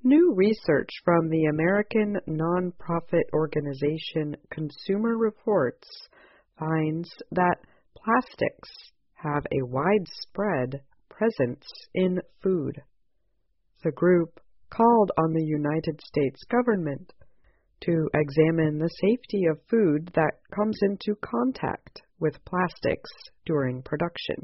New research from the American nonprofit organization Consumer Reports finds that plastics have a widespread presence in food. The group called on the United States government to examine the safety of food that comes into contact with plastics during production.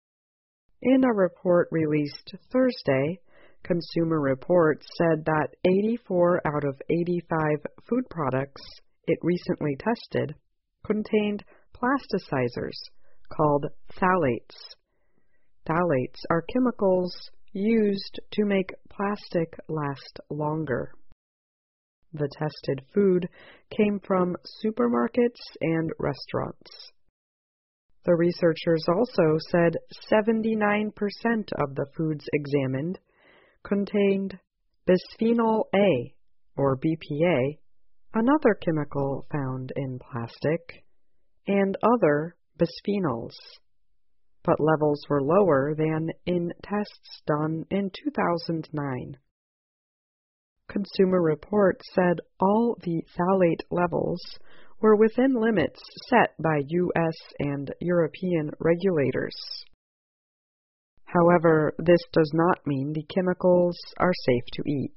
In a report released Thursday, Consumer Reports said that 84 out of 85 food products it recently tested contained plasticizers called phthalates. Phthalates are chemicals used to make plastic last longer. The tested food came from supermarkets and restaurants. The researchers also said 79% of the foods examined contained bisphenol A, or BPA, another chemical found in plastic, and other bisphenols, but levels were lower than in tests done in 2009. Consumer Reports said all the phthalate levels were within limits set by U.S. and European regulators. However, this does not mean the chemicals are safe to eat.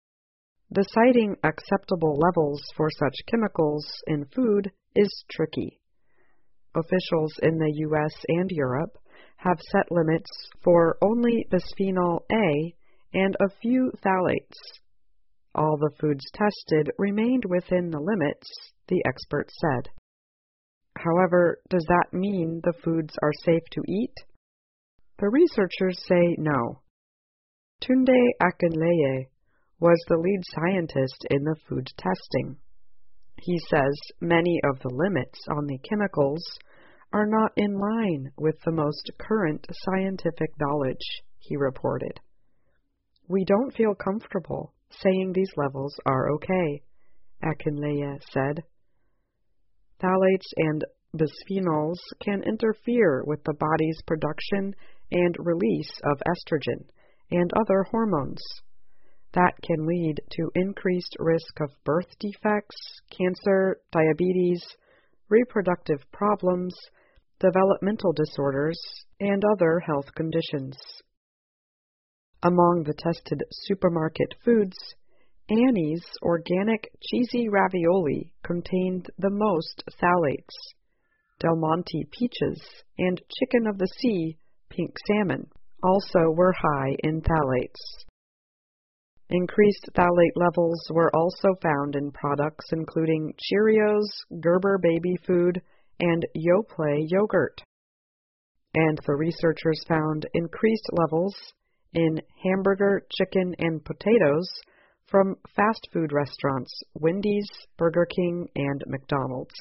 Deciding acceptable levels for such chemicals in food is tricky. Officials in the U.S. and Europe have set limits for only bisphenol A and a few phthalates. All the foods tested remained within the limits, the expert said. However, does that mean the foods are safe to eat? The researchers say no. Tunde Akinleye was the lead scientist in the food testing. He says many of the limits on the chemicals are not in line with the most current scientific knowledge, he reported. We don't feel comfortable saying these levels are okay, Akinleye said. Phthalates and bisphenols can interfere with the body's production and release of estrogen and other hormones. That can lead to increased risk of birth defects, cancer, diabetes, reproductive problems, developmental disorders, and other health conditions. Among the tested supermarket foods, Annie's organic cheesy ravioli contained the most phthalates. Del Monte peaches and chicken of the sea, pink salmon, also were high in phthalates. Increased phthalate levels were also found in products including Cheerios, Gerber baby food, and Yoplait yogurt. And the researchers found increased levels in hamburger, chicken, and potatoes from fast food restaurants Wendy's, Burger King, and McDonald's.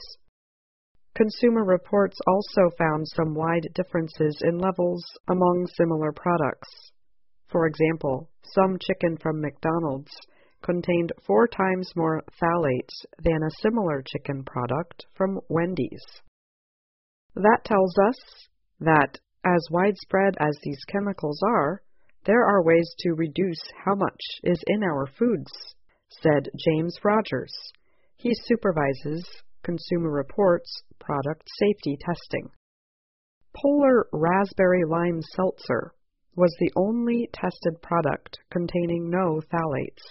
Consumer Reports also found some wide differences in levels among similar products. For example, some chicken from McDonald's contained 4 times more phthalates than a similar chicken product from Wendy's. That tells us that, as widespread as these chemicals are, there are ways to reduce how much is in our foods, said James Rogers. He supervises Consumer Reports product safety testing. Polar Raspberry Lime Seltzer was the only tested product containing no phthalates.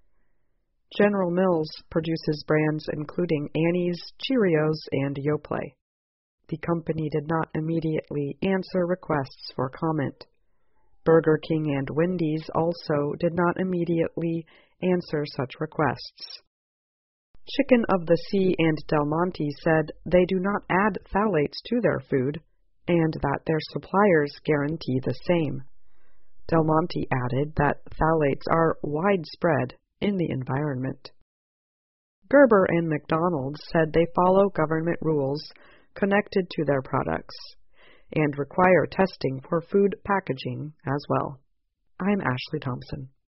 General Mills produces brands including Annie's, Cheerios, and Yoplait. The company did not immediately answer requests for comment. Burger King and Wendy's also did not immediately answer such requests. Chicken of the Sea and Del Monte said they do not add phthalates to their food and that their suppliers guarantee the same. Del Monte added that phthalates are widespread in the environment. Gerber and McDonald's said they follow government rules connected to their products and require testing for food packaging as well. I'm Ashley Thompson.